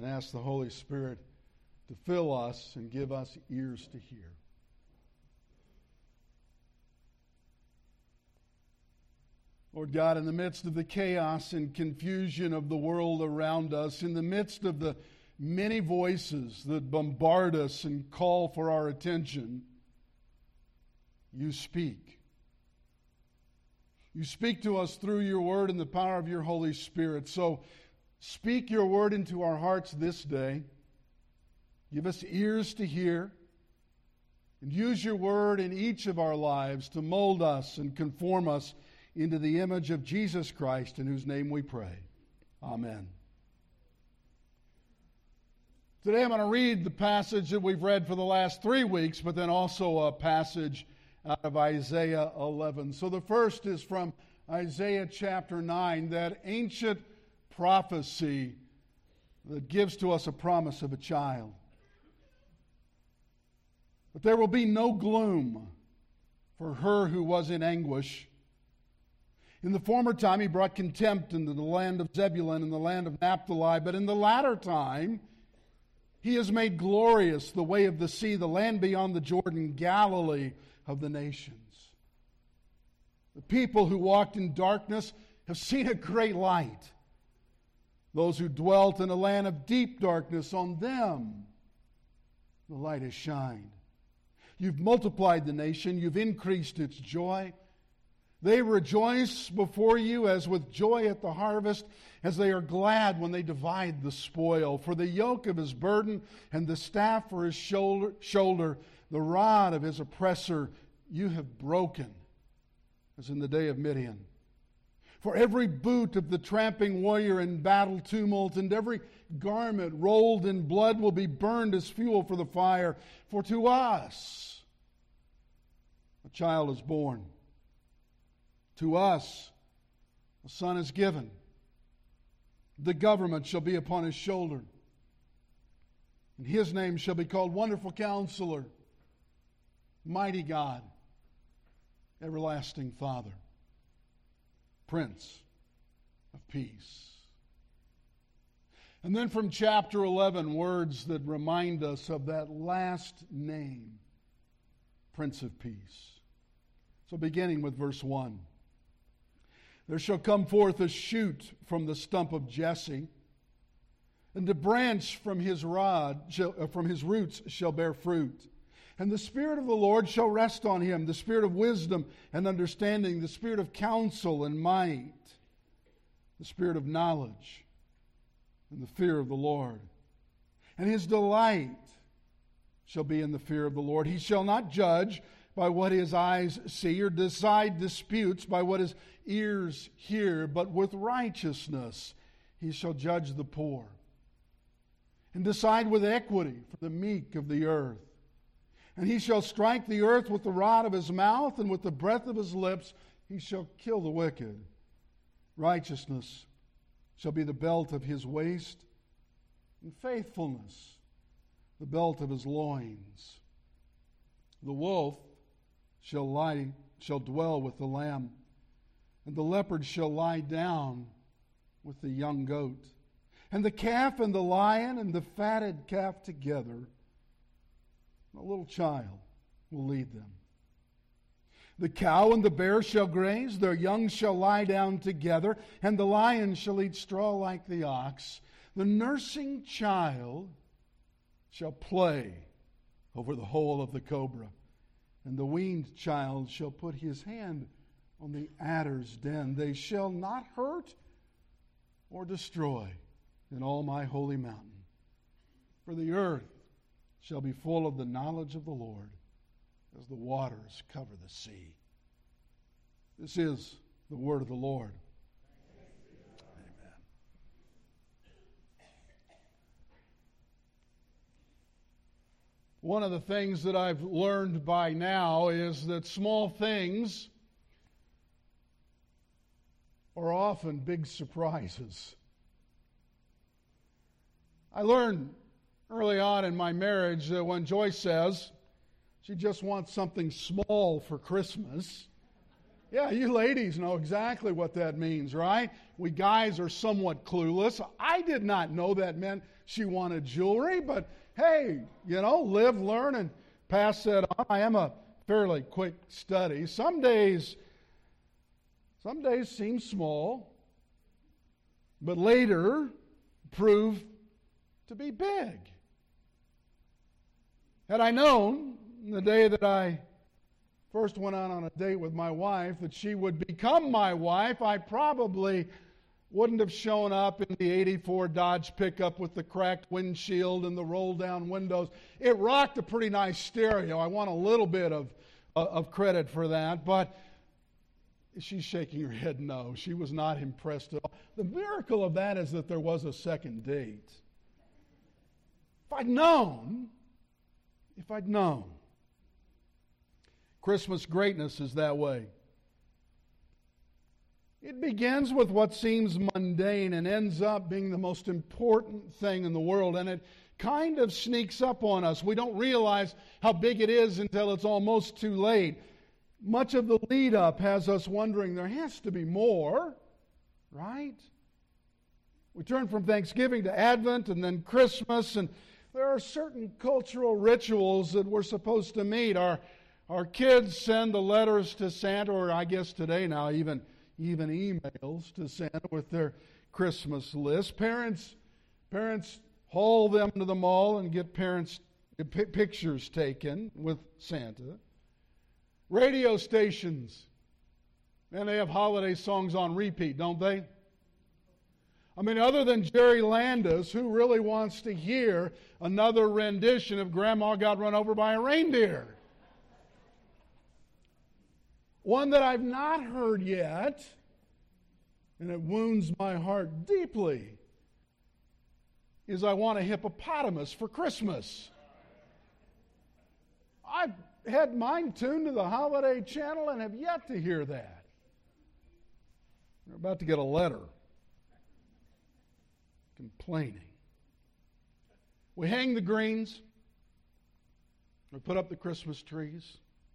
and ask the Holy Spirit to fill us and give us ears to hear. Lord God, in the midst of the chaos and confusion of the world around us, in the midst of the many voices that bombard us and call for our attention, you speak. You speak to us through your word and the power of your Holy Spirit. So speak your word into our hearts this day. Give us ears to hear. And use your word in each of our lives to mold us and conform us into the image of Jesus Christ, in whose name we pray. Amen. Today I'm going to read the passage that we've read for the last 3 weeks, but then also a passage out of Isaiah 11. So the first is from Isaiah chapter 9, that ancient prophecy that gives to us a promise of a child. But there will be no gloom for her who was in anguish. In the former time he brought contempt into the land of Zebulun and the land of Naphtali, but in the latter time he has made glorious the way of the sea, the land beyond the Jordan, Galilee of the nations. The people who walked in darkness have seen a great light. Those who dwelt in a land of deep darkness, on them the light has shined. You've multiplied the nation, you've increased its joy. They rejoice before you as with joy at the harvest, as they are glad when they divide the spoil. For the yoke of his burden and the staff for his shoulder, the rod of his oppressor, you have broken, as in the day of Midian. For every boot of the tramping warrior in battle tumult, and every garment rolled in blood will be burned as fuel for the fire. For to us a child is born. To us a son is given. The government shall be upon his shoulder. And his name shall be called Wonderful Counselor, Mighty God, Everlasting Father, Prince of Peace. And then from chapter 11, words that remind us of that last name, Prince of Peace. So beginning with verse 1. There shall come forth a shoot from the stump of Jesse, and a branch from his roots shall bear fruit. And the Spirit of the Lord shall rest on him, the Spirit of wisdom and understanding, the Spirit of counsel and might, the Spirit of knowledge and the fear of the Lord. And his delight shall be in the fear of the Lord. He shall not judge by what his eyes see, or decide disputes by what his ears hear, but with righteousness he shall judge the poor, and decide with equity for the meek of the earth. And he shall strike the earth with the rod of his mouth, and with the breath of his lips he shall kill the wicked. Righteousness shall be the belt of his waist, and faithfulness the belt of his loins. The wolf shall dwell with the lamb, and the leopard shall lie down with the young goat. And the calf and the lion and the fatted calf together, a little child will lead them. The cow and the bear shall graze, their young shall lie down together, and the lion shall eat straw like the ox. The nursing child shall play over the hole of the cobra, and the weaned child shall put his hand on the adder's den. They shall not hurt or destroy in all my holy mountain. For the earth shall be full of the knowledge of the Lord, as the waters cover the sea. This is the word of the Lord. Amen. One of the things that I've learned by now is that small things are often big surprises. I learned early on in my marriage that when Joyce says she just wants something small for Christmas, Yeah, you ladies know exactly what that means, right? We guys are somewhat clueless. I did not know that meant she wanted jewelry, but hey, live, learn, and pass that on. I am a fairly quick study. Some days seem small, but later prove to be big. Had I known the day that I first went out on a date with my wife that she would become my wife, I probably wouldn't have shown up in the '84 Dodge pickup with the cracked windshield and the roll-down windows. It rocked a pretty nice stereo. I want a little bit of credit for that, but she's shaking her head no. She was not impressed at all. The miracle of that is that there was a second date. If I'd known, Christmas greatness is that way. It begins with what seems mundane and ends up being the most important thing in the world, and it kind of sneaks up on us. We don't realize how big it is until it's almost too late. Much of the lead up has us wondering there has to be more, right? We turn from Thanksgiving to Advent and then Christmas, and there are certain cultural rituals that we're supposed to meet. Our kids send the letters to Santa, or I guess today now even emails to Santa with their Christmas list. Parents haul them to the mall and get pictures taken with Santa. Radio stations, and they have holiday songs on repeat, don't they? I mean, other than Jerry Landis, who really wants to hear another rendition of Grandma Got Run Over by a Reindeer? One that I've not heard yet, and it wounds my heart deeply, is I Want a Hippopotamus for Christmas. I've had mine tuned to the Holiday Channel and have yet to hear that. We're about to get a letter complaining. We hang the greens. We put up the Christmas trees.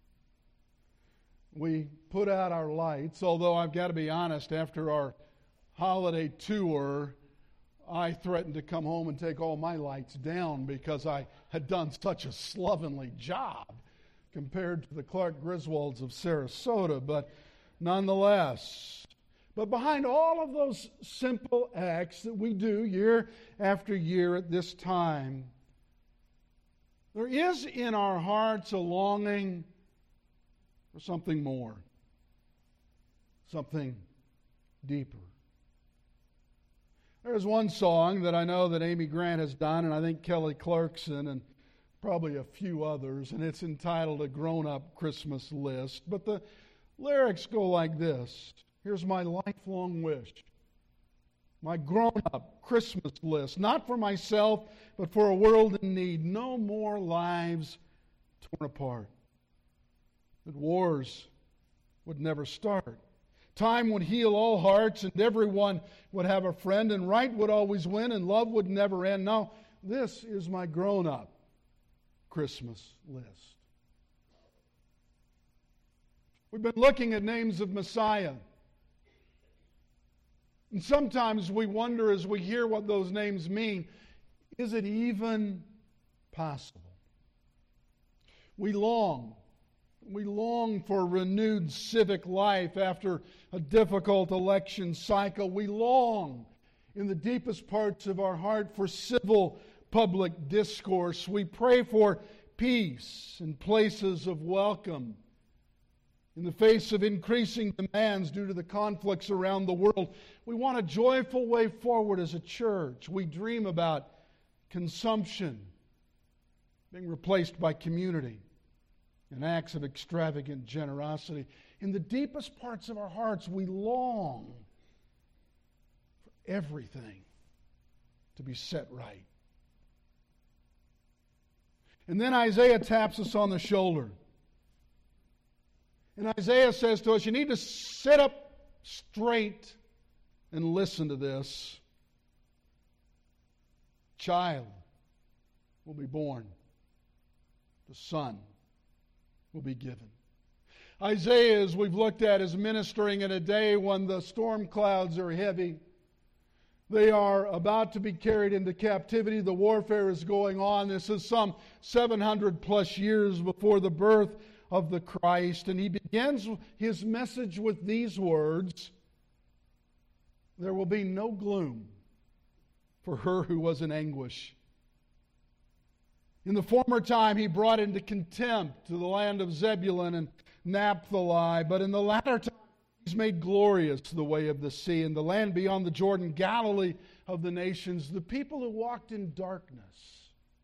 We put out our lights, although I've got to be honest, after our holiday tour, I threatened to come home and take all my lights down because I had done such a slovenly job compared to the Clark Griswolds of Sarasota, but nonetheless. But behind all of those simple acts that we do year after year at this time, there is in our hearts a longing for something more, something deeper. There's one song that I know that Amy Grant has done, and I think Kelly Clarkson and probably a few others, and it's entitled A Grown-Up Christmas List. But the lyrics go like this. Here's my lifelong wish. My grown-up Christmas list, not for myself, but for a world in need. No more lives torn apart. That wars would never start. Time would heal all hearts, and everyone would have a friend, and right would always win, and love would never end. Now, this is my grown-up Christmas list. We've been looking at names of Messiah. And sometimes we wonder as we hear what those names mean, is it even possible? We long for renewed civic life after a difficult election cycle. We long in the deepest parts of our heart for civil public discourse. We pray for peace and places of welcome in the face of increasing demands due to the conflicts around the world. We want a joyful way forward as a church. We dream about consumption being replaced by community and acts of extravagant generosity. In the deepest parts of our hearts, we long for everything to be set right. And then Isaiah taps us on the shoulder. And Isaiah says to us, you need to sit up straight and listen to this. Child will be born. The son will be given. Isaiah, as we've looked at, is ministering in a day when the storm clouds are heavy. They are about to be carried into captivity. The warfare is going on. This is some 700 plus years before the birth of the Christ. And he begins his message with these words: there will be no gloom for her who was in anguish. In the former time, he brought into contempt to the land of Zebulun and Naphtali, but in the latter time, he's made glorious the way of the sea, and the land beyond the Jordan, Galilee of the nations. The people who walked in darkness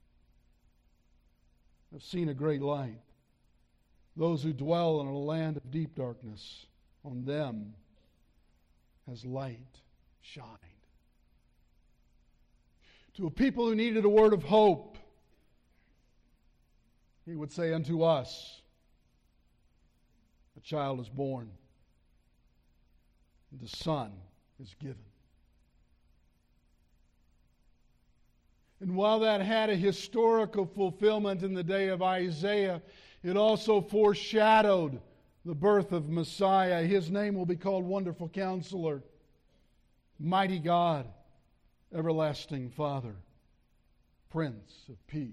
have seen a great light. Those who dwell in a land of deep darkness, on them has light shined. To a people who needed a word of hope, he would say unto us, a child is born, and the Son is given. And while that had a historical fulfillment in the day of Isaiah, it also foreshadowed the birth of Messiah. His name will be called Wonderful Counselor, Mighty God, Everlasting Father, Prince of Peace.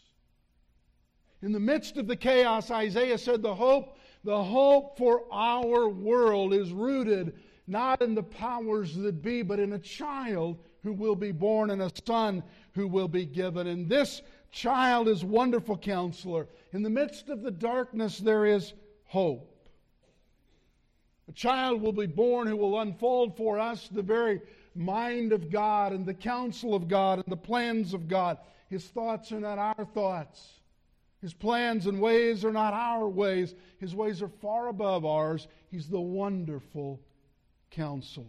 In the midst of the chaos, Isaiah said the hope for our world is rooted not in the powers that be, but in a child who will be born and a son who will be given. And this child is Wonderful Counselor. In the midst of the darkness, there is hope. A child will be born who will unfold for us the very mind of God and the counsel of God and the plans of God. His thoughts are not our thoughts. His plans and ways are not our ways. His ways are far above ours. He's the Wonderful Counselor.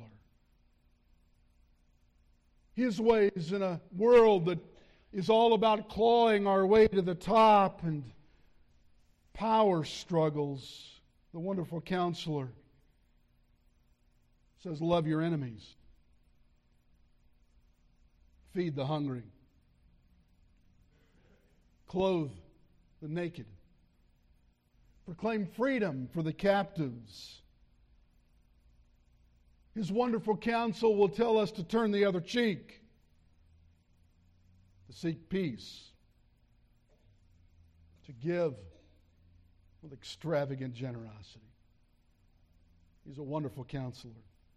His ways in a world that is all about clawing our way to the top and power struggles. The Wonderful Counselor says, love your enemies. Feed the hungry. Clothe the naked. Proclaim freedom for the captives. His wonderful counsel will tell us to turn the other cheek, to seek peace, to give with extravagant generosity. He's a wonderful counselor.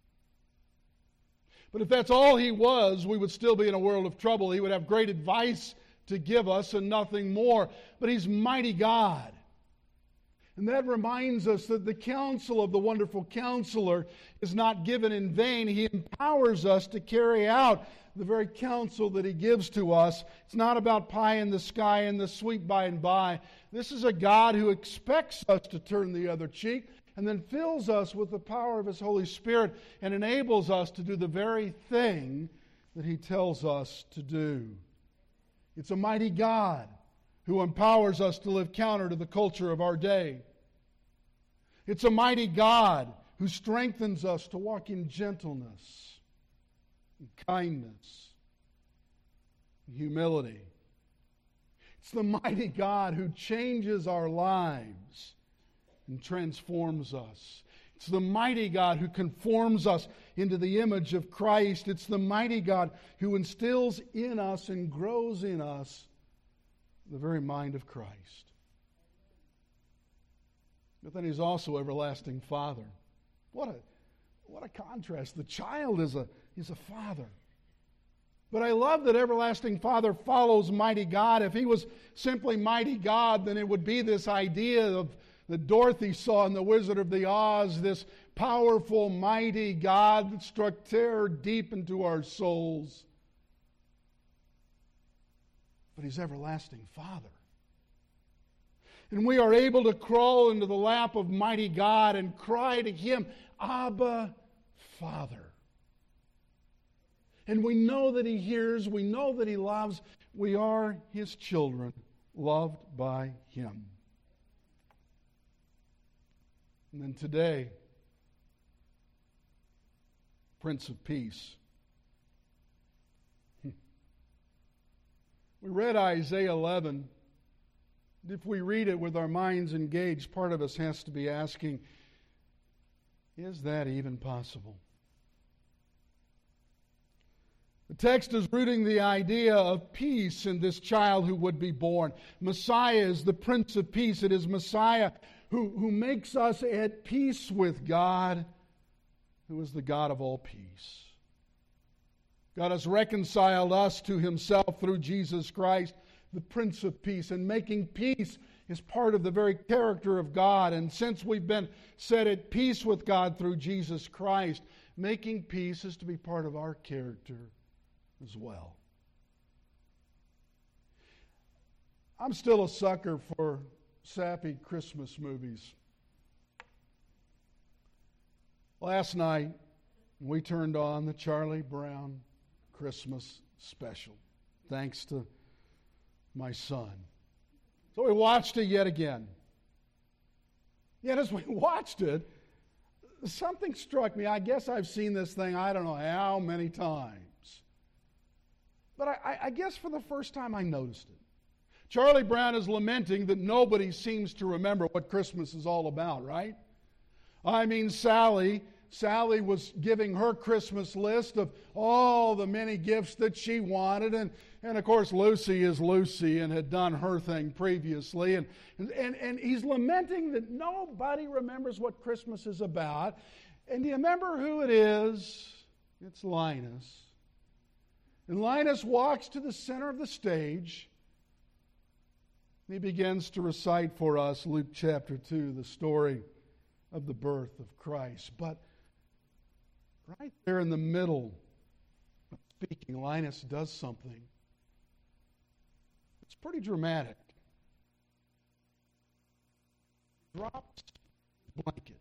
But if that's all he was, we would still be in a world of trouble. He would have great advice to give us and nothing more. But he's mighty God. And that reminds us that the counsel of the Wonderful Counselor is not given in vain. He empowers us to carry out the very counsel that he gives to us. It's not about pie in the sky and the sweet by and by. This is a God who expects us to turn the other cheek and then fills us with the power of his Holy Spirit and enables us to do the very thing that he tells us to do. It's a mighty God who empowers us to live counter to the culture of our day. It's a mighty God who strengthens us to walk in gentleness, and kindness, and humility. It's the mighty God who changes our lives and transforms us. It's the mighty God who conforms us into the image of Christ. It's the mighty God who instills in us and grows in us the very mind of Christ. But then he's also everlasting Father. What a contrast. The child is a father. But I love that everlasting Father follows mighty God. If he was simply mighty God, then it would be this idea of that Dorothy saw in The Wizard of the Oz, this powerful, mighty God that struck terror deep into our souls. But he's everlasting Father. And we are able to crawl into the lap of mighty God and cry to him, Abba, Father. And we know that he hears, we know that he loves. We are his children, loved by him. And then today, Prince of Peace. We read Isaiah 11, If we read it with our minds engaged, part of us has to be asking, is that even possible? The text is rooting the idea of peace in this child who would be born. Messiah is the Prince of Peace. It is Messiah who makes us at peace with God, who is the God of all peace. God has reconciled us to Himself through Jesus Christ, the Prince of Peace. And making peace is part of the very character of God. And since we've been set at peace with God through Jesus Christ, making peace is to be part of our character as well. I'm still a sucker for sappy Christmas movies. Last night, we turned on the Charlie Brown Christmas special, thanks to my son. So we watched it yet again. Yet as we watched it, something struck me. I guess I've seen this thing, I don't know how many times. But I guess for the first time I noticed it. Charlie Brown is lamenting that nobody seems to remember what Christmas is all about, right? I mean, Sally was giving her Christmas list of all the many gifts that she wanted. And of course, Lucy is Lucy and had done her thing previously. And he's lamenting that nobody remembers what Christmas is about. And do you remember who it is? It's Linus. And Linus walks to the center of the stage. And he begins to recite for us Luke chapter 2, the story of the birth of Christ. But right there in the middle of speaking, Linus does something. It's pretty dramatic. He drops his blanket.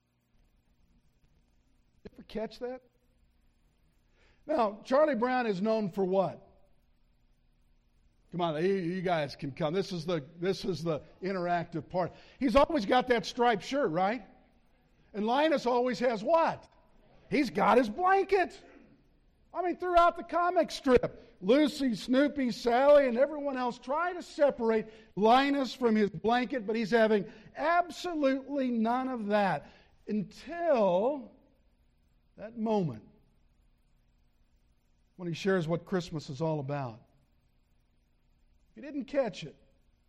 You ever catch that? Now, Charlie Brown is known for what? Come on, you guys can come. This is the interactive part. He's always got that striped shirt, right? And Linus always has what? He's got his blanket. I mean, throughout the comic strip, Lucy, Snoopy, Sally, and everyone else try to separate Linus from his blanket, but he's having absolutely none of that until that moment when he shares what Christmas is all about. If you didn't catch it,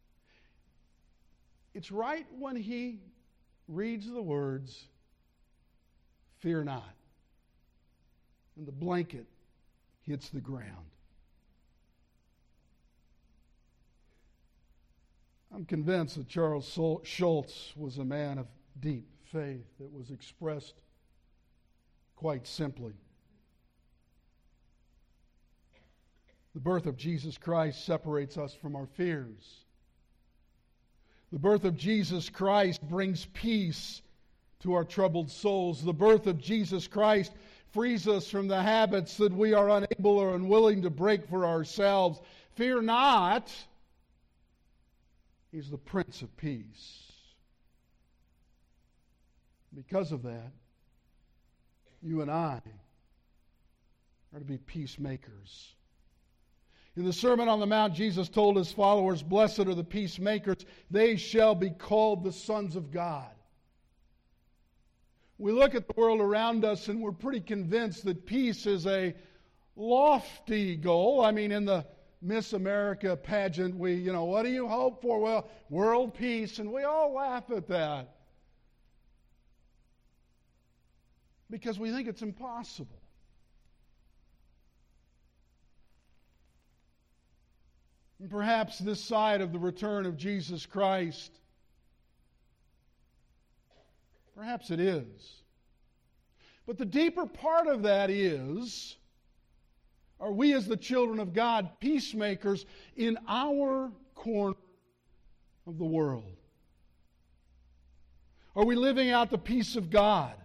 it's right when he reads the words, "Fear not," and the blanket hits the ground. I'm convinced that Charles Schulz was a man of deep faith that was expressed quite simply. The birth of Jesus Christ separates us from our fears. The birth of Jesus Christ brings peace to our troubled souls. The birth of Jesus Christ frees us from the habits that we are unable or unwilling to break for ourselves. Fear not. He's the Prince of Peace. Because of that, you and I are to be peacemakers. In the Sermon on the Mount, Jesus told His followers, "Blessed are the peacemakers, they shall be called the sons of God." We look at the world around us and we're pretty convinced that peace is a lofty goal. I mean, in the Miss America pageant, what do you hope for? Well, world peace, and we all laugh at that because we think it's impossible. And perhaps this side of the return of Jesus Christ, perhaps it is. But the deeper part of that is, are we as the children of God peacemakers in our corner of the world? Are we living out the peace of God?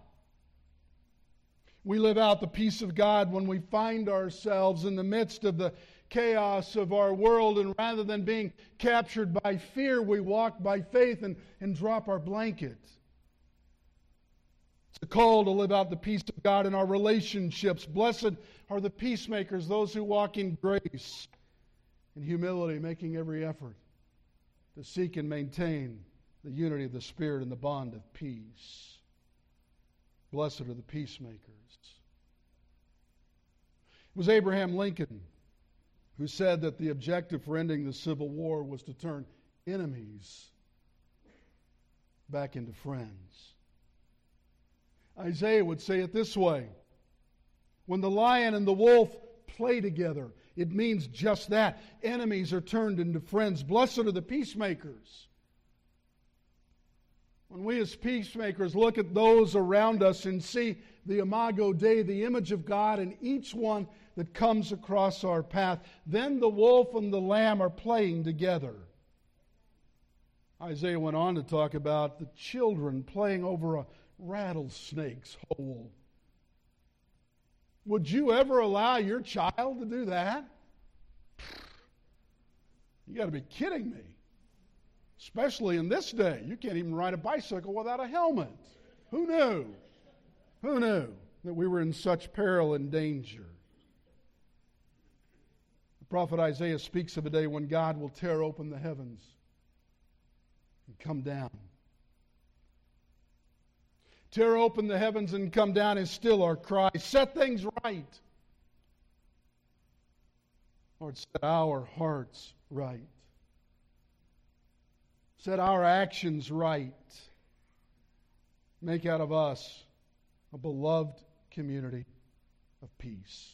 We live out the peace of God when we find ourselves in the midst of the chaos of our world, and rather than being captured by fear, we walk by faith and drop our blanket. It's a call to live out the peace of God in our relationships. Blessed are the peacemakers, those who walk in grace and humility, making every effort to seek and maintain the unity of the Spirit and the bond of peace. Blessed are the peacemakers. It was Abraham Lincoln who said that the objective for ending the Civil War was to turn enemies back into friends. Isaiah would say it this way: when the lion and the wolf play together, it means just that. Enemies are turned into friends. Blessed are the peacemakers. When we as peacemakers look at those around us and see the Imago Dei, the image of God in each one that comes across our path, then the wolf and the lamb are playing together. Isaiah went on to talk about the children playing over a rattlesnake's hole. Would you ever allow your child to do that? You got to be kidding me. Especially in this day. You can't even ride a bicycle without a helmet. Who knew? Who knew that we were in such peril and danger? The prophet Isaiah speaks of a day when God will tear open the heavens and come down. Tear open the heavens and come down is still our cry. Set things right. Lord, set our hearts right. Set our actions right. Make out of us a beloved community of peace.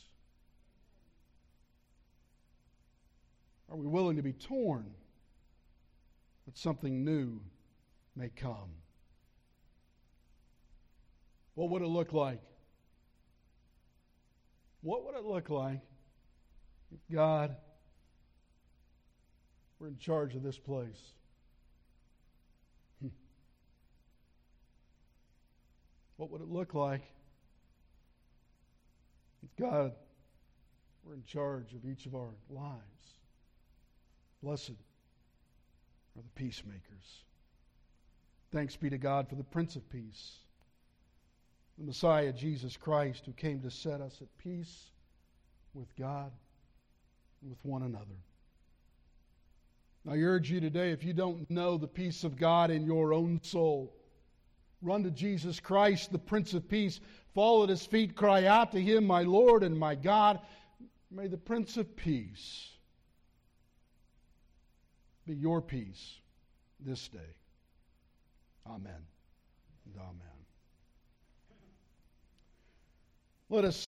Are we willing to be torn that something new may come? What would it look like? What would it look like if God were in charge of this place? What would it look like if God were in charge of each of our lives? Blessed are the peacemakers. Thanks be to God for the Prince of Peace, the Messiah, Jesus Christ, who came to set us at peace with God and with one another. I urge you today, if you don't know the peace of God in your own soul, run to Jesus Christ, the Prince of Peace. Fall at His feet, cry out to Him, my Lord and my God. May the Prince of Peace be your peace this day. Amen and amen. Let us